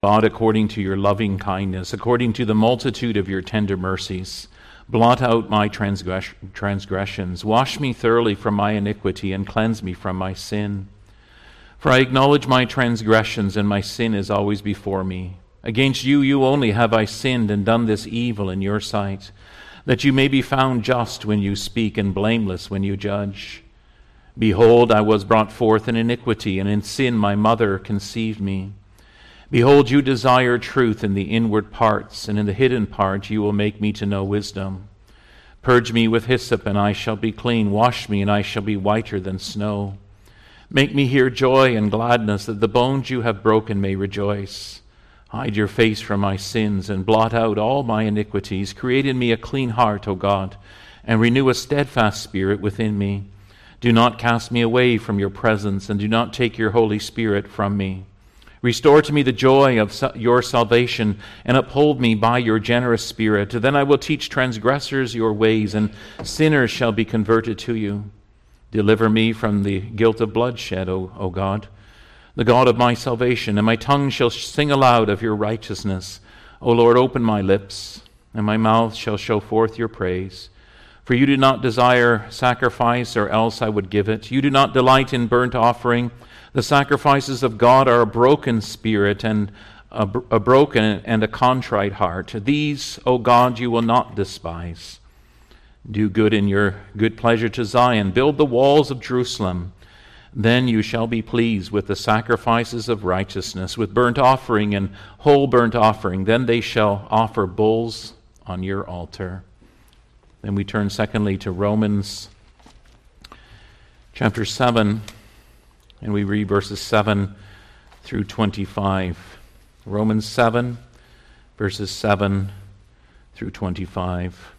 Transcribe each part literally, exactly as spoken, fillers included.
God, according to your loving kindness, according to the multitude of your tender mercies, blot out my transgress- transgressions. Wash me thoroughly from my iniquity and cleanse me from my sin. For I acknowledge my transgressions, and my sin is always before me. Against you, you only have I sinned and done this evil in your sight, that you may be found just when you speak and blameless when you judge. Behold, I was brought forth in iniquity, and in sin my mother conceived me. Behold, you desire truth in the inward parts, and in the hidden part you will make me to know wisdom. Purge me with hyssop, and I shall be clean. Wash me, and I shall be whiter than snow. Make me hear joy and gladness, that the bones you have broken may rejoice. Hide your face from my sins, and blot out all my iniquities. Create in me a clean heart, O God, and renew a steadfast spirit within me. Do not cast me away from your presence, and do not take your Holy Spirit from me. Restore to me the joy of your salvation, and uphold me by your generous spirit. Then I will teach transgressors your ways, and sinners shall be converted to you. Deliver me from the guilt of bloodshed, O, o God, the God of my salvation, and my tongue shall sing aloud of your righteousness. O Lord, open my lips, and my mouth shall show forth your praise. For you do not desire sacrifice, or else I would give it. You do not delight in burnt offering. The sacrifices of God are a broken spirit and a, a broken and a contrite heart. These, O God, you will not despise. Do good in your good pleasure to Zion. Build the walls of Jerusalem. Then you shall be pleased with the sacrifices of righteousness, with burnt offering and whole burnt offering. Then they shall offer bulls on your altar. Then we turn secondly to Romans chapter seven. And we read verses seven through twenty-five. Romans seven, verses seven through twenty-five.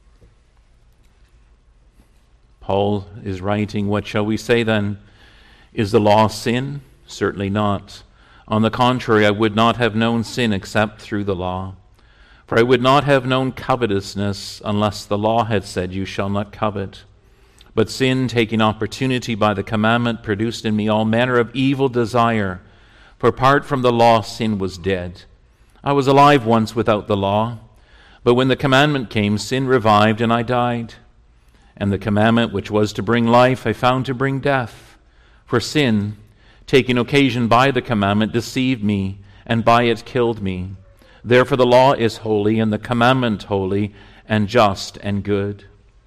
Paul is writing, "What shall we say then? Is the law sin? Certainly not. On the contrary, I would not have known sin except through the law. For I would not have known covetousness unless the law had said, 'You shall not covet.' But sin, taking opportunity by the commandment, produced in me all manner of evil desire. For apart from the law, sin was dead. I was alive once without the law. But when the commandment came, sin revived, and I died. And the commandment which was to bring life, I found to bring death. For sin, taking occasion by the commandment, deceived me, and by it killed me. Therefore the law is holy, and the commandment holy, and just, and good.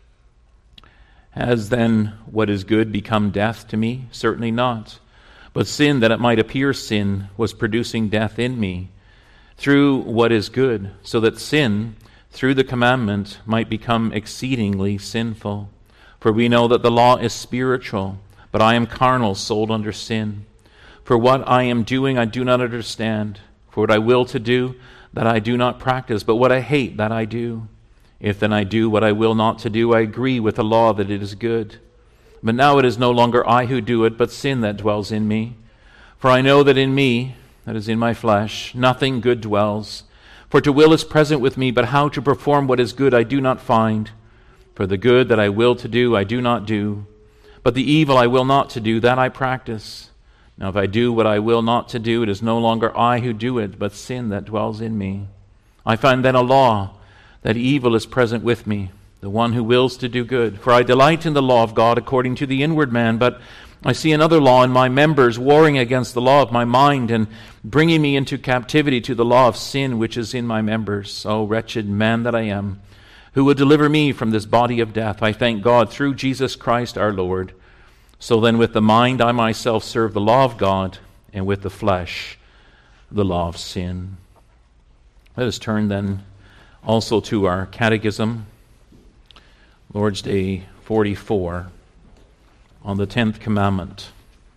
Has then what is good become death to me? Certainly not. But sin, that it might appear sin, was producing death in me through what is good, so that sin, through the commandment, might become exceedingly sinful. For we know that the law is spiritual, but I am carnal, sold under sin. For what I am doing I do not understand. For what I will to do, that I do not practice, but what I hate, that I do. If then I do what I will not to do, I agree with the law that it is good. But now it is no longer I who do it, but sin that dwells in me. For I know that in me, that is in my flesh, nothing good dwells. For to will is present with me, but how to perform what is good I do not find. For the good that I will to do, I do not do. But the evil I will not to do, that I practice. Now if I do what I will not to do, it is no longer I who do it, but sin that dwells in me. I find then a law, that evil is present with me, the one who wills to do good. For I delight in the law of God according to the inward man, but I see another law in my members, warring against the law of my mind, and bringing me into captivity to the law of sin which is in my members. O wretched man that I am, who will deliver me from this body of death? I thank God through Jesus Christ our Lord. So then with the mind I myself serve the law of God, and with the flesh the law of sin." Let us turn then also to our catechism, Lord's Day forty-four, on the tenth commandment.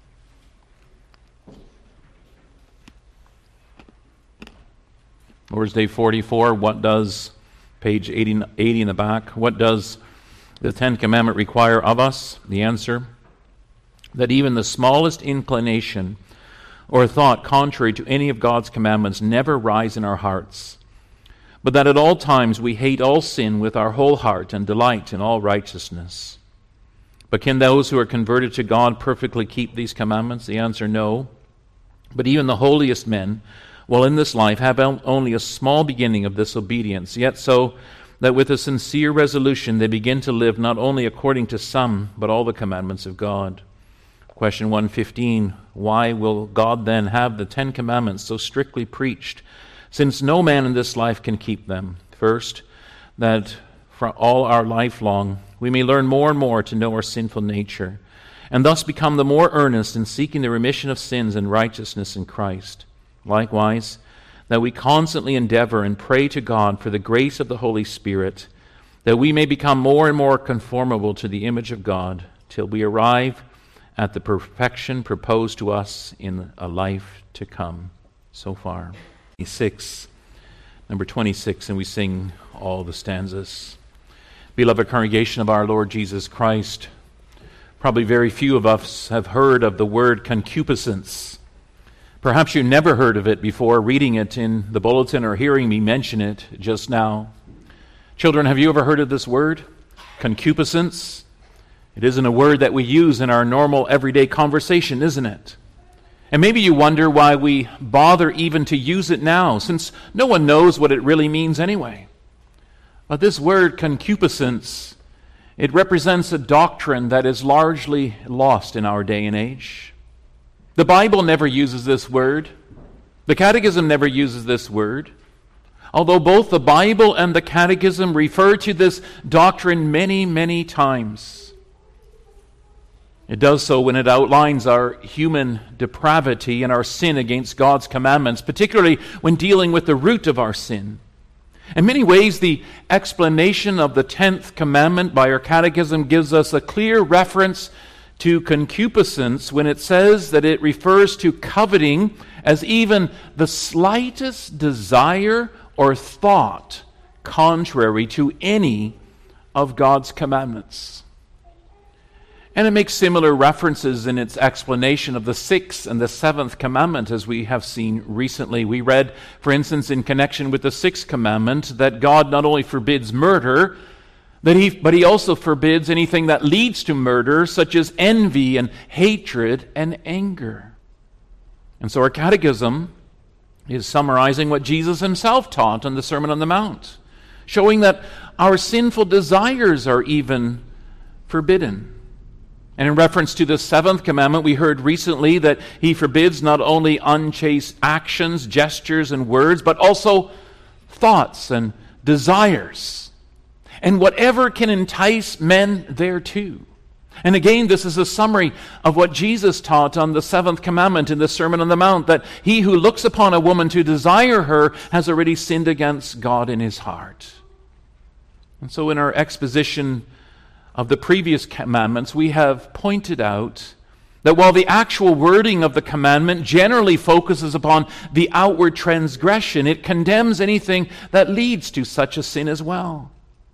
Lord's Day forty-four, what does, page eighty, eighty in the back, what does the tenth commandment require of us? The answer, that even the smallest inclination or thought contrary to any of God's commandments never rise in our hearts, but that at all times we hate all sin with our whole heart and delight in all righteousness. But can those who are converted to God perfectly keep these commandments? The answer, no. But even the holiest men while in this life have only a small beginning of this obedience, yet so that with a sincere resolution they begin to live not only according to some, but all the commandments of God. Question one fifteen, why will God then have the Ten Commandments so strictly preached, since no man in this life can keep them? First, that for all our life long we may learn more and more to know our sinful nature, and thus become the more earnest in seeking the remission of sins and righteousness in Christ. Likewise, that we constantly endeavor and pray to God for the grace of the Holy Spirit, that we may become more and more conformable to the image of God, till we arrive at the perfection proposed to us in a life to come. So far. Six, number twenty-six, and we sing all the stanzas. Beloved congregation of our Lord Jesus Christ, probably very few of us have heard of the word concupiscence. Perhaps you never heard of it before reading it in the bulletin or hearing me mention it just now. Children, have you ever heard of this word? Concupiscence? It isn't a word that we use in our normal everyday conversation, isn't it? And maybe you wonder why we bother even to use it now, since no one knows what it really means anyway. But this word concupiscence, it represents a doctrine that is largely lost in our day and age. The Bible never uses this word. The Catechism never uses this word. Although both the Bible and the Catechism refer to this doctrine many, many times. It does so when it outlines our human depravity and our sin against God's commandments, particularly when dealing with the root of our sin. In many ways, the explanation of the tenth commandment by our Catechism gives us a clear reference to concupiscence when it says that it refers to coveting as even the slightest desire or thought contrary to any of God's commandments. And it makes similar references in its explanation of the sixth and the seventh commandment, as we have seen recently. We read, for instance, in connection with the sixth commandment, that God not only forbids murder, But he, but he also forbids anything that leads to murder, such as envy and hatred and anger. And so our catechism is summarizing what Jesus himself taught on the Sermon on the Mount, showing that our sinful desires are even forbidden. And in reference to the seventh commandment, we heard recently that he forbids not only unchaste actions, gestures, and words, but also thoughts and desires, and whatever can entice men thereto. And again, this is a summary of what Jesus taught on the seventh commandment in the Sermon on the Mount, that he who looks upon a woman to desire her has already sinned against God in his heart. And so in our exposition of the previous commandments, we have pointed out that while the actual wording of the commandment generally focuses upon the outward transgression, it condemns anything that leads to such a sin as well.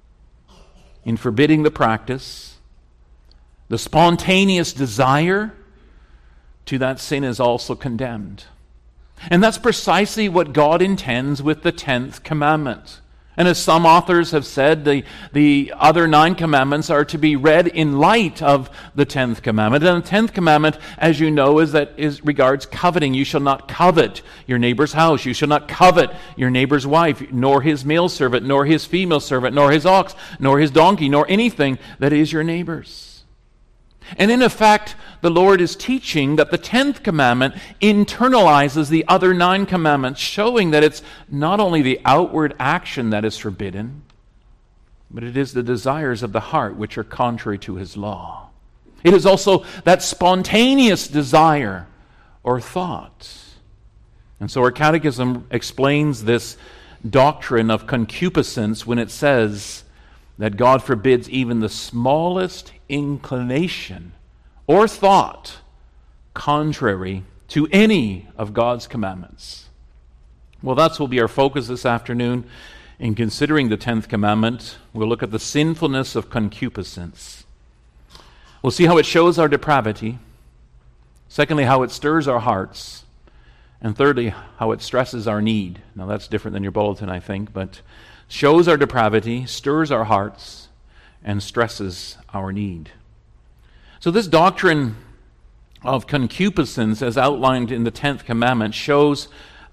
In forbidding the practice, the spontaneous desire to that sin is also condemned. And that's precisely what God intends with the tenth commandment. And as some authors have said, the, the other nine commandments are to be read in light of the tenth commandment. And the tenth commandment, as you know, is that is regards coveting. You shall not covet your neighbor's house. You shall not covet your neighbor's wife, nor his male servant, nor his female servant, nor his ox, nor his donkey, nor anything that is your neighbor's. And in effect, the Lord is teaching that the tenth commandment internalizes the other nine commandments, showing that it's not only the outward action that is forbidden, but it is the desires of the heart which are contrary to his law. It is also that spontaneous desire or thought. And so our catechism explains this doctrine of concupiscence when it says that God forbids even the smallest inclination or thought contrary to any of God's commandments. Well, that will be our focus this afternoon in considering the tenth commandment. We'll look at the sinfulness of concupiscence. We'll see how it shows our depravity. Secondly, how it stirs our hearts. And thirdly, how it stresses our need. Now, that's different than your bulletin, I think, but shows our depravity, stirs our hearts, and stresses our need. So this doctrine of concupiscence, as outlined in the tenth commandment, shows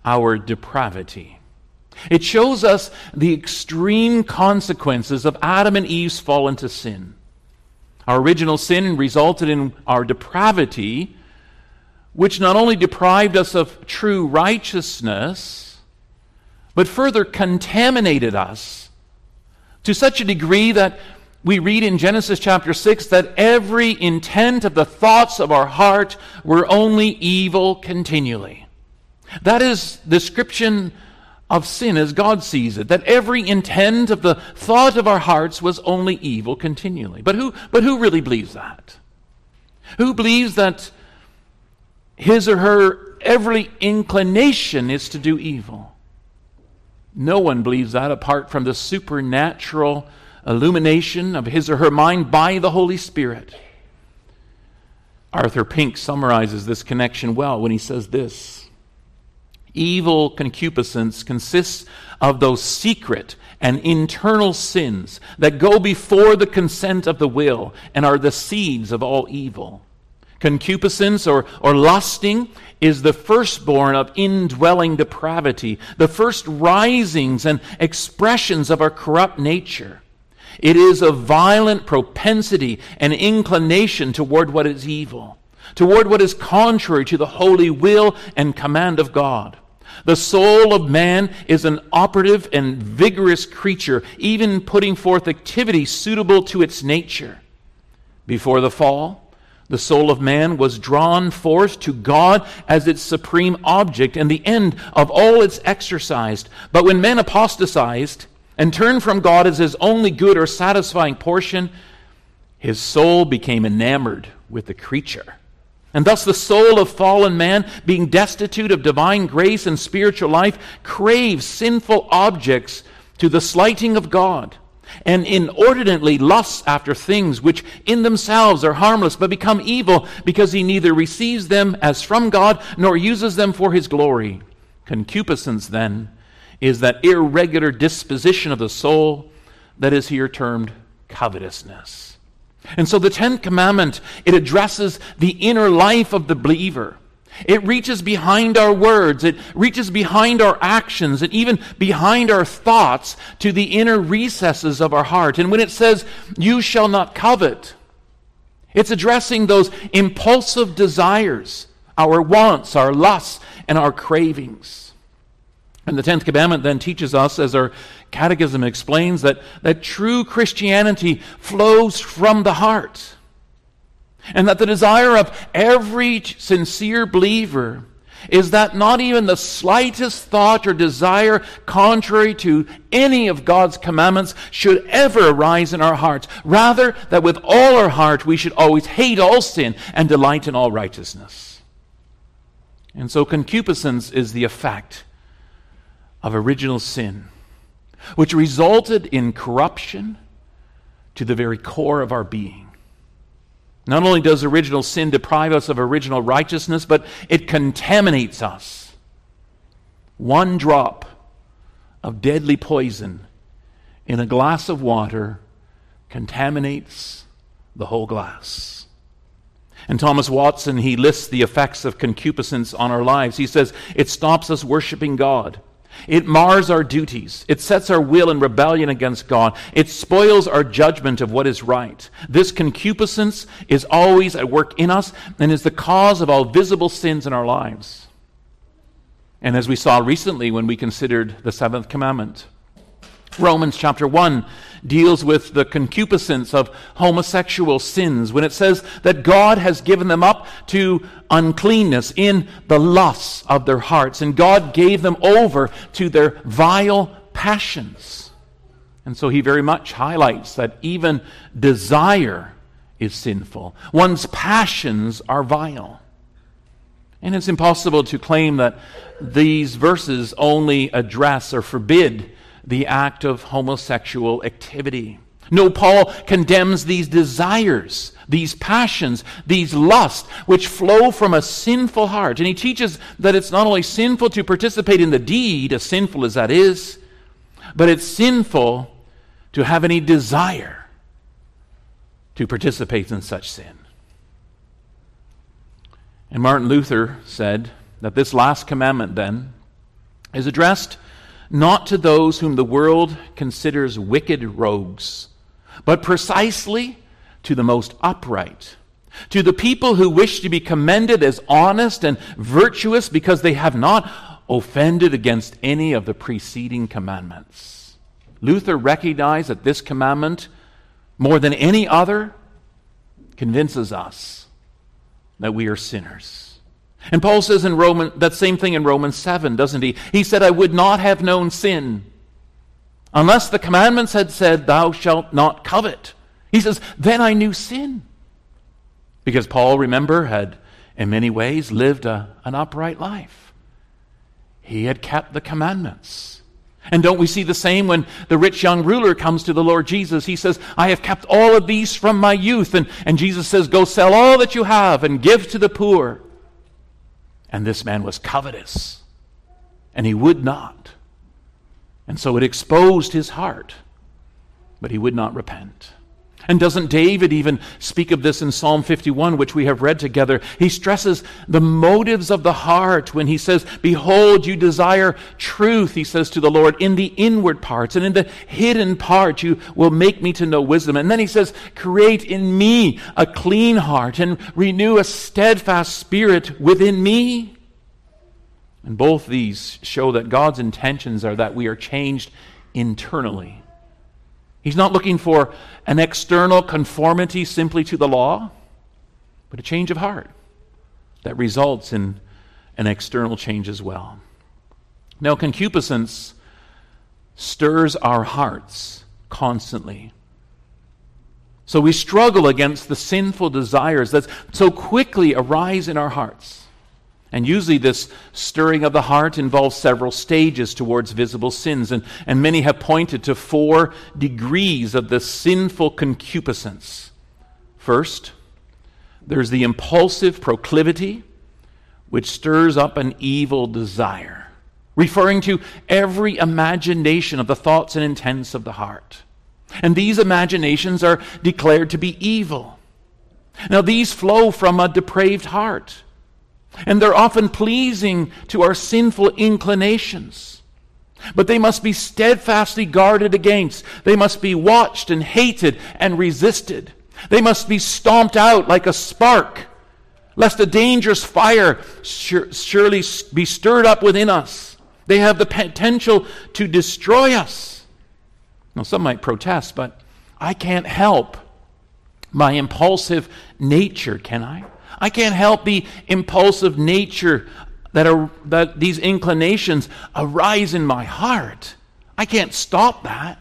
our depravity. It shows us the extreme consequences of Adam and Eve's fall into sin. Our original sin resulted in our depravity, which not only deprived us of true righteousness, but further contaminated us to such a degree that we read in Genesis chapter six that every intent of the thoughts of our heart were only evil continually. That is the description of sin as God sees it, that every intent of the thought of our hearts was only evil continually. But who, but who really believes that? Who believes that his or her every inclination is to do evil? No one believes that apart from the supernatural illumination of his or her mind by the Holy Spirit. Arthur Pink summarizes this connection well when he says this: evil concupiscence consists of those secret and internal sins that go before the consent of the will and are the seeds of all evil. Concupiscence or, or lusting is the firstborn of indwelling depravity, the first risings and expressions of our corrupt nature. It is a violent propensity and inclination toward what is evil, toward what is contrary to the holy will and command of God. The soul of man is an operative and vigorous creature, even putting forth activity suitable to its nature. Before the fall, the soul of man was drawn forth to God as its supreme object and the end of all its exercise. But when man apostatized and turned from God as his only good or satisfying portion, his soul became enamored with the creature. And thus the soul of fallen man, being destitute of divine grace and spiritual life, craves sinful objects to the slighting of God, and inordinately lusts after things which in themselves are harmless, but become evil because he neither receives them as from God nor uses them for his glory. Concupiscence, then, is that irregular disposition of the soul that is here termed covetousness. And so the tenth commandment, it addresses the inner life of the believer. It reaches behind our words, it reaches behind our actions, and even behind our thoughts to the inner recesses of our heart. And when it says, "You shall not covet," it's addressing those impulsive desires, our wants, our lusts, and our cravings. And the tenth commandment then teaches us, as our catechism explains, that, that true Christianity flows from the heart. And that the desire of every sincere believer is that not even the slightest thought or desire contrary to any of God's commandments should ever arise in our hearts. Rather, that with all our heart we should always hate all sin and delight in all righteousness. And so concupiscence is the effect of original sin, which resulted in corruption to the very core of our being. Not only does original sin deprive us of original righteousness, but it contaminates us. One drop of deadly poison in a glass of water contaminates the whole glass. And Thomas Watson, he lists the effects of concupiscence on our lives. He says, it stops us worshiping God. It mars our duties. It sets our will in rebellion against God. It spoils our judgment of what is right. This concupiscence is always at work in us and is the cause of all visible sins in our lives. And as we saw recently when we considered the seventh commandment, Romans chapter one deals with the concupiscence of homosexual sins when it says that God has given them up to uncleanness in the lusts of their hearts, and God gave them over to their vile passions. And so he very much highlights that even desire is sinful. One's passions are vile. And it's impossible to claim that these verses only address or forbid the act of homosexual activity. No, Paul condemns these desires, these passions, these lusts, which flow from a sinful heart. And he teaches that it's not only sinful to participate in the deed, as sinful as that is, but it's sinful to have any desire to participate in such sin. And Martin Luther said that this last commandment then is addressed not to those whom the world considers wicked rogues, but precisely to the most upright, to the people who wish to be commended as honest and virtuous because they have not offended against any of the preceding commandments. Luther recognized that this commandment, more than any other, convinces us that we are sinners. And Paul says in Roman that same thing in Romans seven, doesn't he? He said, I would not have known sin unless the commandments had said, thou shalt not covet. He says, then I knew sin. Because Paul, remember, had in many ways lived a, an upright life. He had kept the commandments. And don't we see the same when the rich young ruler comes to the Lord Jesus? He says, I have kept all of these from my youth. And, and Jesus says, go sell all that you have and give to the poor. And this man was covetous, and he would not. And so it exposed his heart, but he would not repent. And doesn't David even speak of this in Psalm fifty-one, which we have read together? He stresses the motives of the heart when he says, behold, you desire truth, he says to the Lord, in the inward parts, and in the hidden part you will make me to know wisdom. And then he says, create in me a clean heart and renew a steadfast spirit within me. And both these show that God's intentions are that we are changed internally. He's not looking for an external conformity simply to the law, but a change of heart that results in an external change as well. Now, concupiscence stirs our hearts constantly. So we struggle against the sinful desires that so quickly arise in our hearts. And usually this stirring of the heart involves several stages towards visible sins. And, and many have pointed to four degrees of the sinful concupiscence. First, there's the impulsive proclivity, which stirs up an evil desire, referring to every imagination of the thoughts and intents of the heart. And these imaginations are declared to be evil. Now, these flow from a depraved heart. And they're often pleasing to our sinful inclinations. But they must be steadfastly guarded against. They must be watched and hated and resisted. They must be stomped out like a spark, lest a dangerous fire surely be stirred up within us. They have the potential to destroy us. Now, some might protest, but I can't help my impulsive nature, can I? I can't help the impulsive nature that, are, that these inclinations arise in my heart. I can't stop that.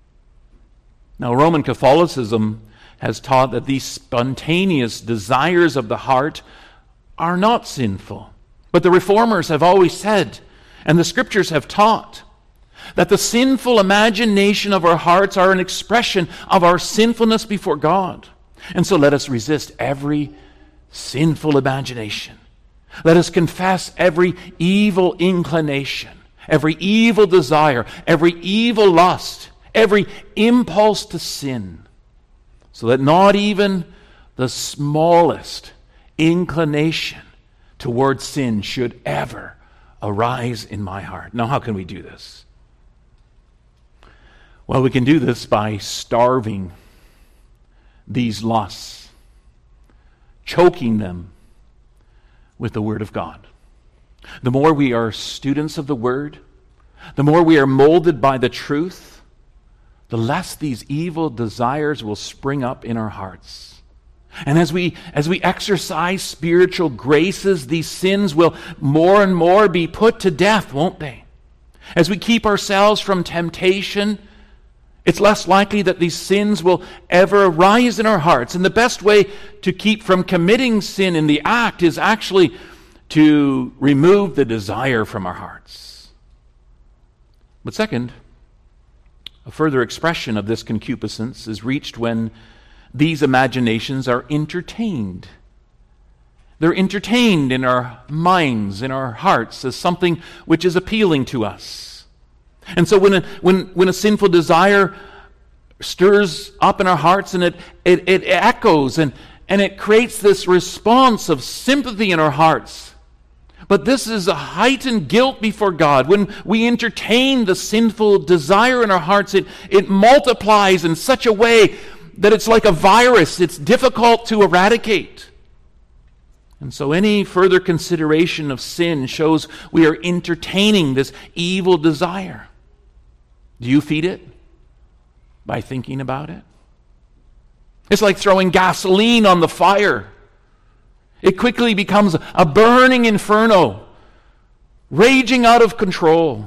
Now, Roman Catholicism has taught that these spontaneous desires of the heart are not sinful. But the Reformers have always said, and the Scriptures have taught, that the sinful imagination of our hearts are an expression of our sinfulness before God. And so let us resist every sinful imagination. Let us confess every evil inclination, every evil desire, every evil lust, every impulse to sin, so that not even the smallest inclination towards sin should ever arise in my heart. Now, how can we do this? Well, we can do this by starving these lusts, choking them with the Word of God. The more we are students of the Word, the more we are molded by the truth, the less these evil desires will spring up in our hearts. And as we as we exercise spiritual graces, these sins will more and more be put to death, won't they? As we keep ourselves from temptation, it's less likely that these sins will ever arise in our hearts. And the best way to keep from committing sin in the act is actually to remove the desire from our hearts. But second, a further expression of this concupiscence is reached when these imaginations are entertained. They're entertained in our minds, in our hearts, as something which is appealing to us. And so when a, when, when a sinful desire stirs up in our hearts and it, it, it echoes and, and it creates this response of sympathy in our hearts, But this is a heightened guilt before God. When we entertain the sinful desire in our hearts, it, it multiplies in such a way that it's like a virus. It's difficult to eradicate. And so any further consideration of sin shows we are entertaining this evil desire. Do you feed it? By thinking about it? It's like throwing gasoline on the fire. It quickly becomes a burning inferno, raging out of control.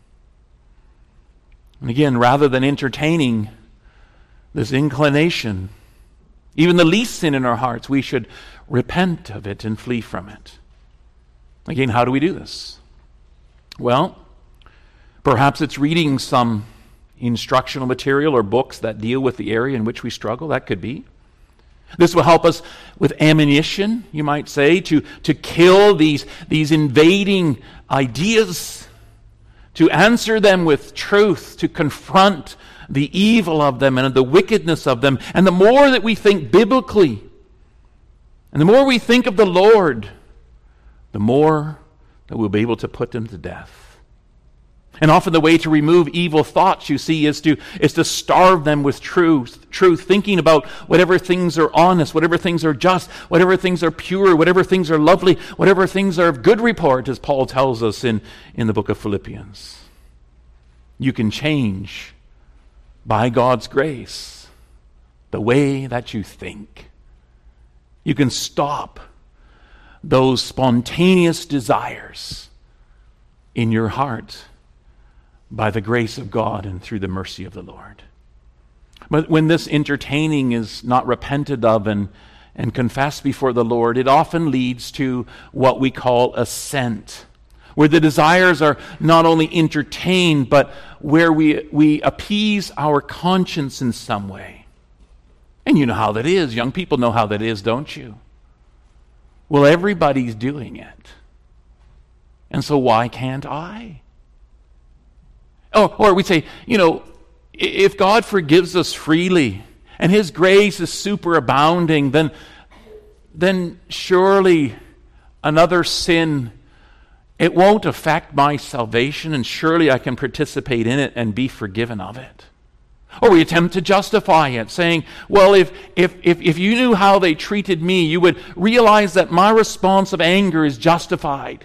And again, rather than entertaining this inclination, even the least sin in our hearts, we should repent of it and flee from it. Again, how do we do this? Well, perhaps it's reading some instructional material or books that deal with the area in which we struggle. That could be. This will help us with ammunition, you might say, to, to kill these, these invading ideas, to answer them with truth, to confront the evil of them and the wickedness of them. And the more that we think biblically, and the more we think of the Lord, the more that we'll be able to put them to death. And often the way to remove evil thoughts, you see, is to is to starve them with truth, truth, thinking about whatever things are honest, whatever things are just, whatever things are pure, whatever things are lovely, whatever things are of good report, as Paul tells us in, in the book of Philippians. You can change, by God's grace, the way that you think. You can stop those spontaneous desires in your heart by the grace of God and through the mercy of the Lord. But when this entertaining is not repented of and, and confessed before the Lord, it often leads to what we call assent, where the desires are not only entertained, but where we, we appease our conscience in some way. And you know how that is. Young people know how that is, don't you? Well, everybody's doing it. And so why can't I? Or, or we say, you know, if God forgives us freely and His grace is superabounding, then, then surely another sin, it won't affect my salvation, and surely I can participate in it and be forgiven of it. Or we attempt to justify it, saying, well, if, if, if, if you knew how they treated me, you would realize that my response of anger is justified.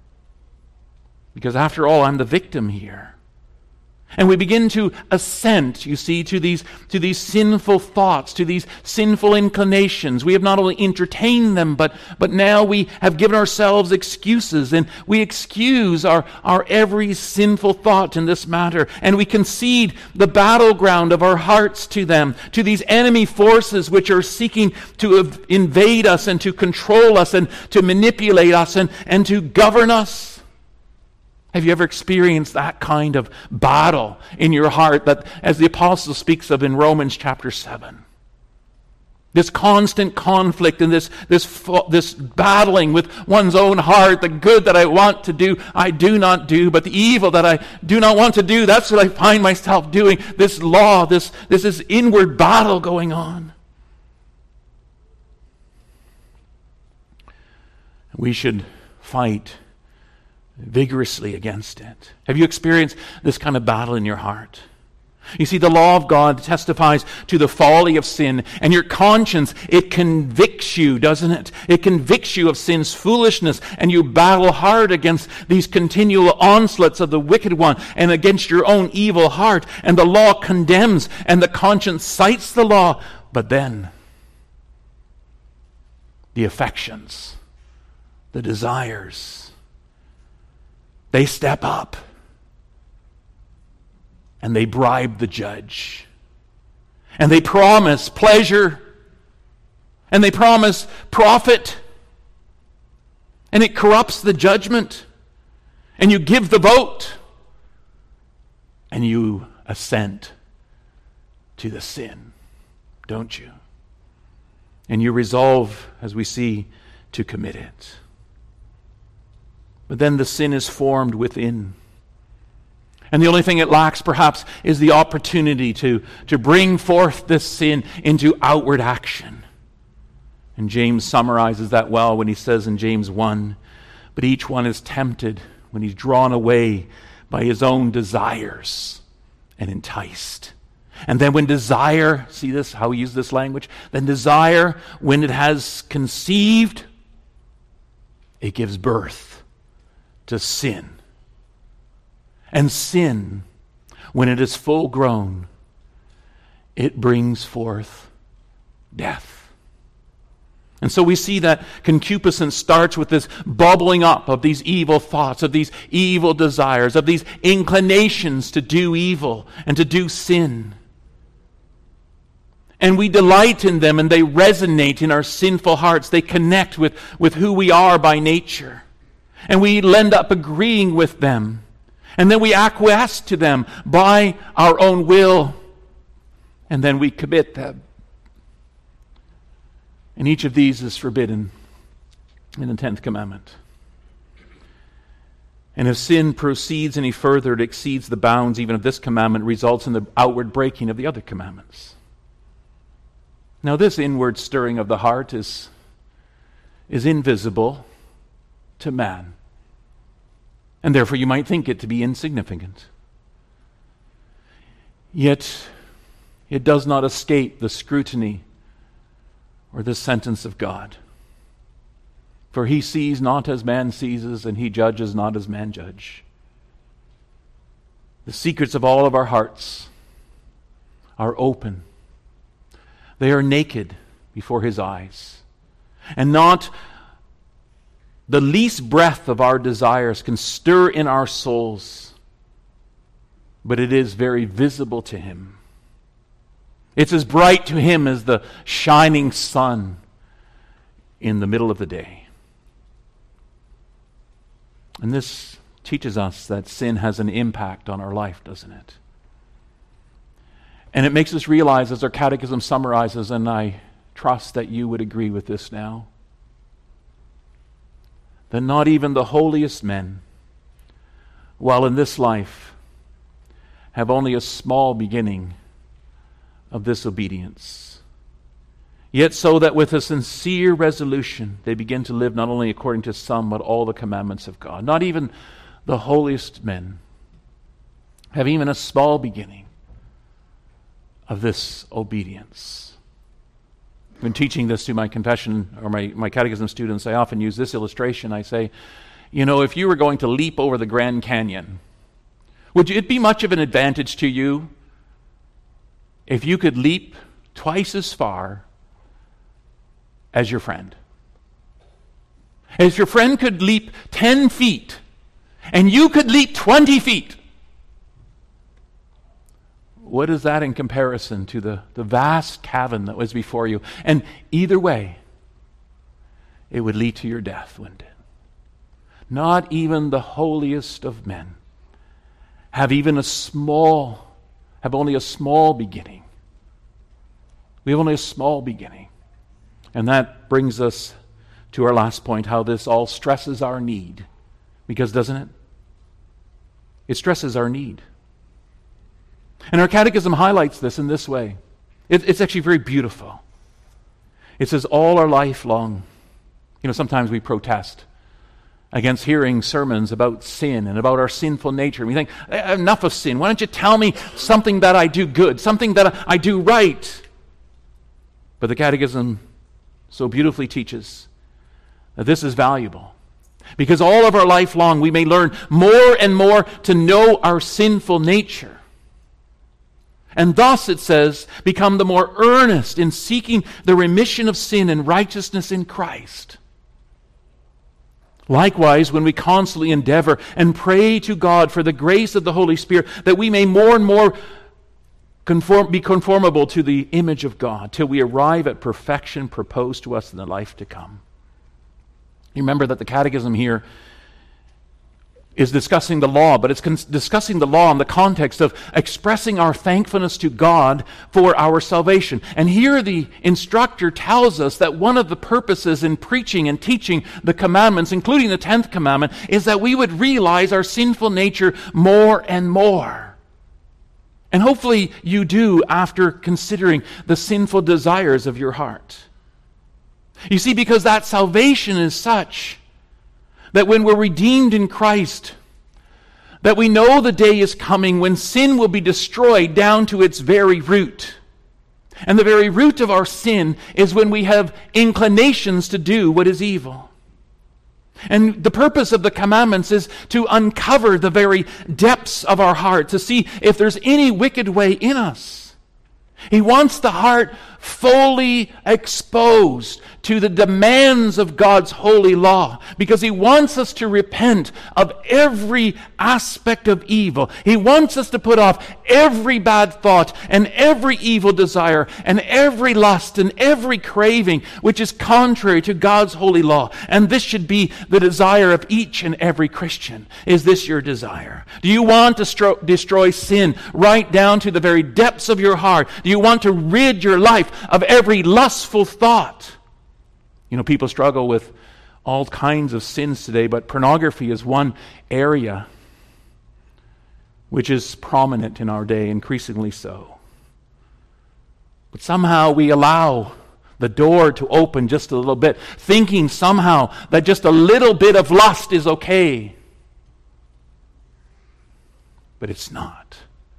Because after all, I'm the victim here. And we begin to assent, you see, to these, to these sinful thoughts, to these sinful inclinations. We have not only entertained them, but, but now we have given ourselves excuses, and we excuse our, our every sinful thought in this matter, and we concede the battleground of our hearts to them, to these enemy forces which are seeking to invade us and to control us and to manipulate us and, and to govern us. Have you ever experienced that kind of battle in your heart that, as the apostle speaks of in Romans chapter seven? This constant conflict and this, this, this battling with one's own heart. The good that I want to do, I do not do. But the evil that I do not want to do, that's what I find myself doing. This law, this, this is inward battle going on. We should fight vigorously against it. Have you experienced this kind of battle in your heart? You see, the law of God testifies to the folly of sin, and your conscience, it convicts you, doesn't it? It convicts you of sin's foolishness, and you battle hard against these continual onslaughts of the wicked one and against your own evil heart, and the law condemns, and the conscience cites the law. But then, the affections, the desires, they step up and they bribe the judge. And they promise pleasure. And they promise profit. And it corrupts the judgment. And you give the vote. And you assent to the sin, don't you? And you resolve, as we see, to commit it. But then the sin is formed within. And the only thing it lacks, perhaps, is the opportunity to, to bring forth this sin into outward action. And James summarizes that well when he says in James one, But each one is tempted when he's drawn away by his own desires and enticed. And then when desire, see this, how he used this language? Then desire, when it has conceived, it gives birth to sin. And sin, when it is full grown, it brings forth death. And so we see that concupiscence starts with this bubbling up of these evil thoughts, of these evil desires, of these inclinations to do evil and to do sin. And we delight in them, and they resonate in our sinful hearts. They connect with, with who we are by nature. And we end up agreeing with them. And then we acquiesce to them by our own will. And then we commit them. And each of these is forbidden in the tenth commandment. And if sin proceeds any further, it exceeds the bounds even of this commandment, results in the outward breaking of the other commandments. Now this inward stirring of the heart is, is invisible to man. And therefore you might think it to be insignificant. Yet it does not escape the scrutiny or the sentence of God. For he sees not as man sees, and he judges not as man judge. The secrets of all of our hearts are open. They are naked before his eyes. And not the least breath of our desires can stir in our souls, but it is very visible to him. It's as bright to him as the shining sun in the middle of the day. And this teaches us that sin has an impact on our life, doesn't it? And it makes us realize, as our catechism summarizes, and I trust that you would agree with this now, that not even the holiest men, while in this life, have only a small beginning of this obedience. Yet so that with a sincere resolution they begin to live not only according to some but all the commandments of God. Not even the holiest men have even a small beginning of this obedience. When teaching this to my confession or my, my catechism students, I often use this illustration. I say, you know, if you were going to leap over the Grand Canyon, would it be much of an advantage to you if you could leap twice as far as your friend? If your friend could leap ten feet and you could leap twenty feet, what is that in comparison to the, the vast cavern that was before you? And either way, it would lead to your death, wouldn't it? Not even the holiest of men have even a small have only a small beginning. We have only a small beginning. And that brings us to our last point, how this all stresses our need. Because doesn't it? It stresses our need. And our catechism highlights this in this way. It, it's actually very beautiful. It says all our life long. You know, sometimes we protest against hearing sermons about sin and about our sinful nature. We think, enough of sin. Why don't you tell me something that I do good, something that I do right? But the Catechism so beautifully teaches that this is valuable. Because all of our life long we may learn more and more to know our sinful nature. And thus, it says, become the more earnest in seeking the remission of sin and righteousness in Christ. Likewise, when we constantly endeavor and pray to God for the grace of the Holy Spirit, that we may more and more conform, be conformable to the image of God, till we arrive at perfection proposed to us in the life to come. You remember that the Catechism here is discussing the law, but it's con- discussing the law in the context of expressing our thankfulness to God for our salvation. And here the instructor tells us that one of the purposes in preaching and teaching the commandments, including the tenth commandment, is that we would realize our sinful nature more and more. And hopefully you do after considering the sinful desires of your heart. You see, because that salvation is such that when we're redeemed in Christ, that we know the day is coming when sin will be destroyed down to its very root. And the very root of our sin is when we have inclinations to do what is evil. And the purpose of the commandments is to uncover the very depths of our heart, to see if there's any wicked way in us. He wants the heart fully exposed to the demands of God's holy law, because He wants us to repent of every aspect of evil. He wants us to put off every bad thought and every evil desire and every lust and every craving which is contrary to God's holy law. And this should be the desire of each and every Christian. Is this your desire? Do you want to stro- destroy sin right down to the very depths of your heart? Do you want to rid your life of every lustful thought? You know, people struggle with all kinds of sins today, but pornography is one area which is prominent in our day, increasingly so. But somehow we allow the door to open just a little bit, thinking somehow that just a little bit of lust is okay. But it's not.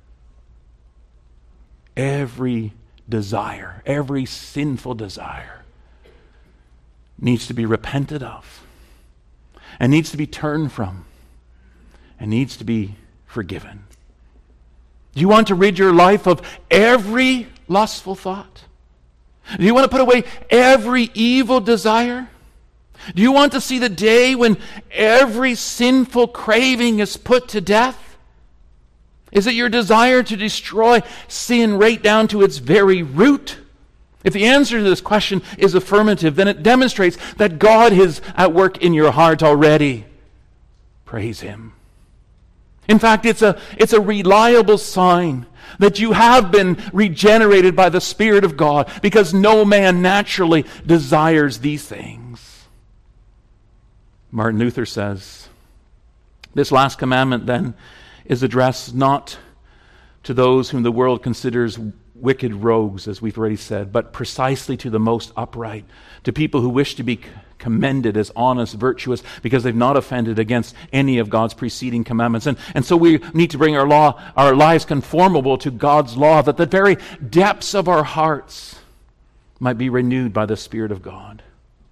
Every desire, every sinful desire needs to be repented of, and needs to be turned from, and needs to be forgiven. Do you want to rid your life of every lustful thought? Do you want to put away every evil desire? Do you want to see the day when every sinful craving is put to death? Is it your desire to destroy sin right down to its very root? If the answer to this question is affirmative, then it demonstrates that God is at work in your heart already. Praise Him. In fact, it's a, it's a reliable sign that you have been regenerated by the Spirit of God, because no man naturally desires these things. Martin Luther says, this last commandment then is addressed not to those whom the world considers wicked rogues, as we've already said, but precisely to the most upright, to people who wish to be commended as honest, virtuous, because they've not offended against any of God's preceding commandments. And, and so we need to bring our law, our lives conformable to God's law, that the very depths of our hearts might be renewed by the Spirit of God.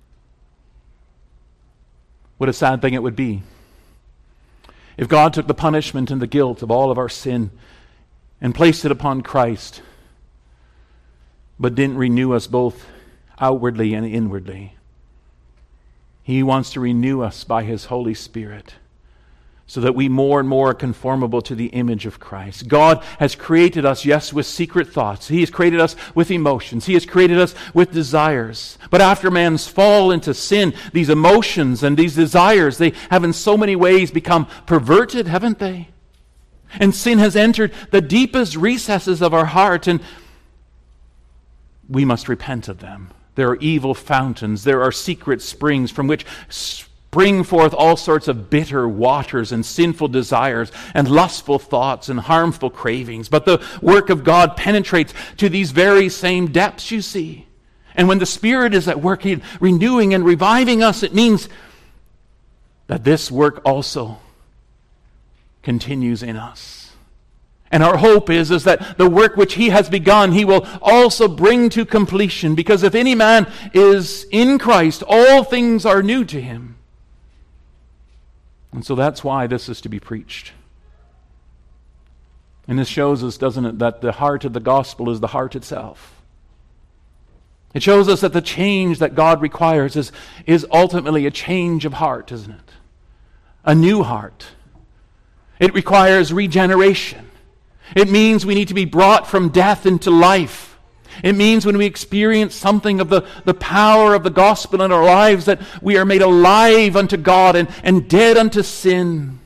What a sad thing it would be if God took the punishment and the guilt of all of our sin and placed it upon Christ, but didn't renew us both outwardly and inwardly. He wants to renew us by His Holy Spirit, so that we more and more are conformable to the image of Christ. God has created us, yes, with secret thoughts. He has created us with emotions. He has created us with desires. But after man's fall into sin, these emotions and these desires, they have in so many ways become perverted, haven't they? And sin has entered the deepest recesses of our heart, and we must repent of them. There are evil fountains. There are secret springs from which spring forth all sorts of bitter waters and sinful desires and lustful thoughts and harmful cravings. But the work of God penetrates to these very same depths, you see. And when the Spirit is at work renewing and reviving us, it means that this work also continues in us. And our hope is, is that the work which He has begun, He will also bring to completion. Because if any man is in Christ, all things are new to him. And so that's why this is to be preached. And this shows us, doesn't it, that the heart of the gospel is the heart itself. It shows us that the change that God requires is, is ultimately a change of heart, isn't it? A new heart. It requires regeneration. It means we need to be brought from death into life. It means when we experience something of the, the power of the gospel in our lives, that we are made alive unto God and, and dead unto sin.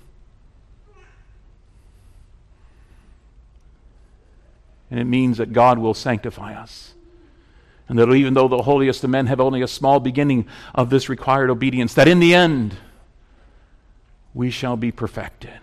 And it means that God will sanctify us. And that even though the holiest of men have only a small beginning of this required obedience, that in the end we shall be perfected.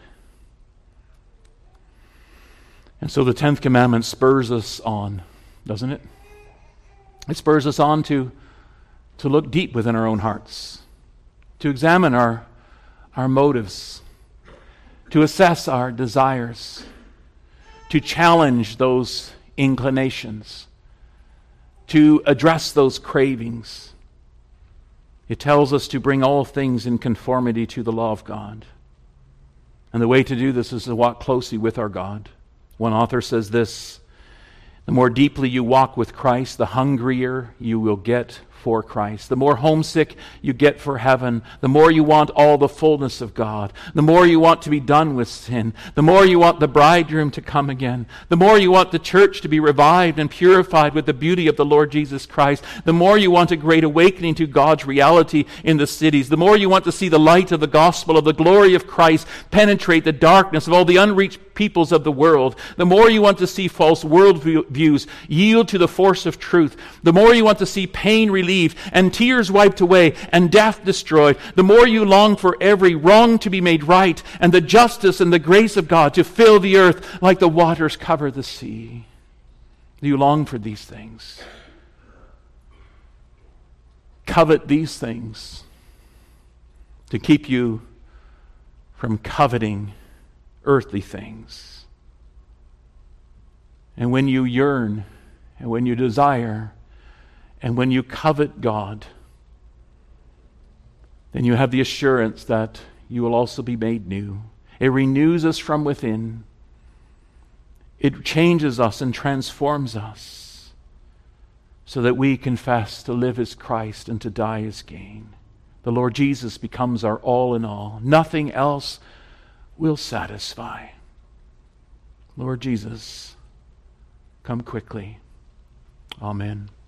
And so the tenth commandment spurs us on, doesn't it? It spurs us on to, to look deep within our own hearts, to examine our, our motives, to assess our desires, to challenge those inclinations, to address those cravings. It tells us to bring all things in conformity to the law of God. And the way to do this is to walk closely with our God. One author says this: the more deeply you walk with Christ, the hungrier you will get for Christ. The more homesick you get for heaven, the more you want all the fullness of God, the more you want to be done with sin, the more you want the bridegroom to come again, the more you want the church to be revived and purified with the beauty of the Lord Jesus Christ, the more you want a great awakening to God's reality in the cities, the more you want to see the light of the gospel of the glory of Christ penetrate the darkness of all the unreached peoples of the world, the more you want to see false worldviews yield to the force of truth, the more you want to see pain relieved and tears wiped away and death destroyed, the more you long for every wrong to be made right and the justice and the grace of God to fill the earth like the waters cover the sea. Do you long for these things? Covet these things to keep you from coveting earthly things. And when you yearn, and when you desire, and when you covet God, then you have the assurance that you will also be made new. It renews us from within. It changes us and transforms us so that we confess to live as Christ and to die as gain. The Lord Jesus becomes our all in all. Nothing else will satisfy. Lord Jesus, come quickly. Amen.